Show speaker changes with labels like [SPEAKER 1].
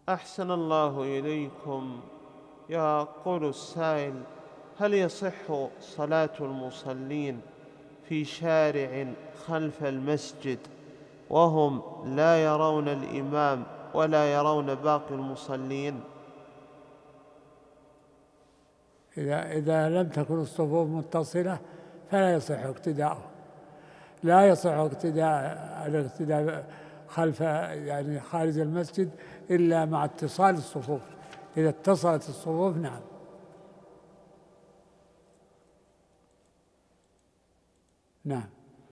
[SPEAKER 1] أحسن الله إليكم. يقول السائل: هل يصح صلاة المصلين في شارع خلف المسجد وهم لا يرون الإمام ولا يرون باقي المصلين؟
[SPEAKER 2] إذا لم تكن الصفوف متصلة فلا يصح اقتداؤه. لا يصح الاقتداء خلف يعني خارج المسجد إلا مع اتصال الصفوف. إذا اتصلت الصفوف نعم.